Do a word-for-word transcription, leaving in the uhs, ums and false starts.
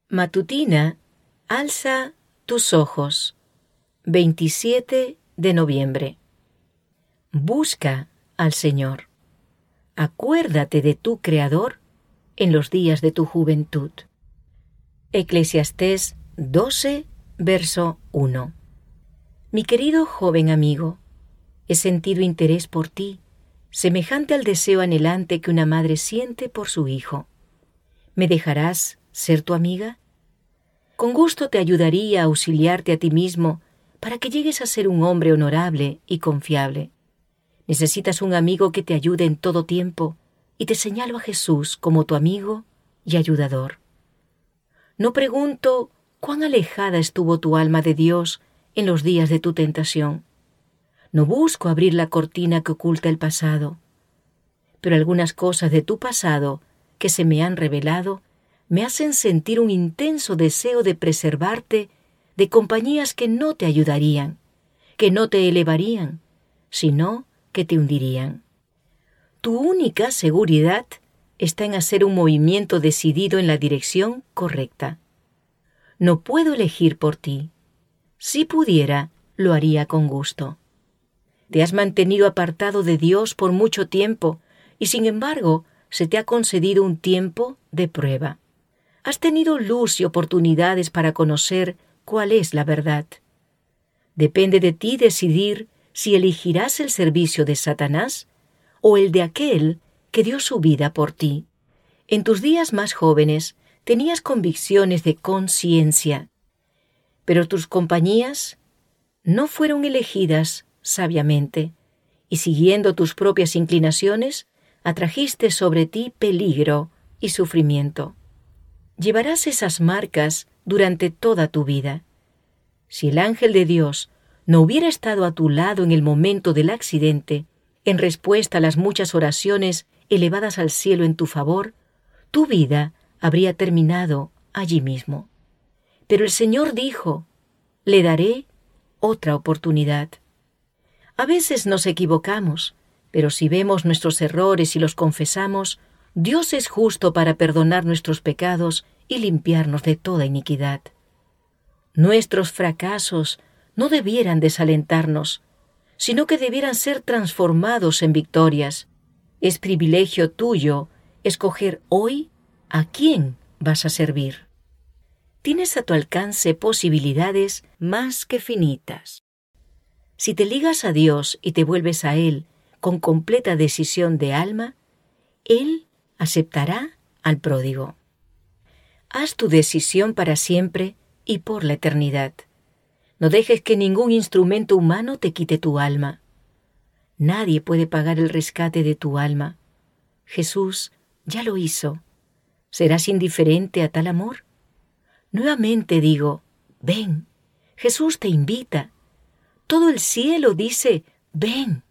Matutina, alza tus ojos. veintisiete de noviembre. Busca al Señor. Acuérdate de tu Creador en los días de tu juventud. Eclesiastés doce, verso uno. Mi querido joven amigo, he sentido interés por ti, semejante al deseo anhelante que una madre siente por su hijo. ¿Me dejarás ser tu amiga? Con gusto te ayudaría a auxiliarte a ti mismo para que llegues a ser un hombre honorable y confiable. Necesitas un amigo que te ayude en todo tiempo y te señalo a Jesús como tu amigo y ayudador. No pregunto cuán alejada estuvo tu alma de Dios en los días de tu tentación. No busco abrir la cortina que oculta el pasado, pero algunas cosas de tu pasado que se me han revelado me hacen sentir un intenso deseo de preservarte de compañías que no te ayudarían, que no te elevarían, sino que te hundirían. Tu única seguridad está en hacer un movimiento decidido en la dirección correcta. No puedo elegir por ti. Si pudiera, lo haría con gusto. Te has mantenido apartado de Dios por mucho tiempo y, sin embargo, se te ha concedido un tiempo de prueba. Has tenido luz y oportunidades para conocer cuál es la verdad. Depende de ti decidir si elegirás el servicio de Satanás o el de aquel que dio su vida por ti. En tus días más jóvenes tenías convicciones de conciencia, pero tus compañías no fueron elegidas sabiamente, y siguiendo tus propias inclinaciones, atrajiste sobre ti peligro y sufrimiento. Llevarás esas marcas durante toda tu vida. Si el ángel de Dios no hubiera estado a tu lado en el momento del accidente, en respuesta a las muchas oraciones elevadas al cielo en tu favor, tu vida habría terminado allí mismo. Pero el Señor dijo, le daré otra oportunidad. A veces nos equivocamos, pero si vemos nuestros errores y los confesamos, Dios es justo para perdonar nuestros pecados y limpiarnos de toda iniquidad. Nuestros fracasos no debieran desalentarnos, sino que debieran ser transformados en victorias. Es privilegio tuyo escoger hoy a quién vas a servir. Tienes a tu alcance posibilidades más que finitas. Si te ligas a Dios y te vuelves a Él con completa decisión de alma, Él aceptará al pródigo. Haz tu decisión para siempre y por la eternidad. No dejes que ningún instrumento humano te quite tu alma. Nadie puede pagar el rescate de tu alma. Jesús ya lo hizo. ¿Serás indiferente a tal amor? Nuevamente digo, ven. Jesús te invita. Todo el cielo dice, ven.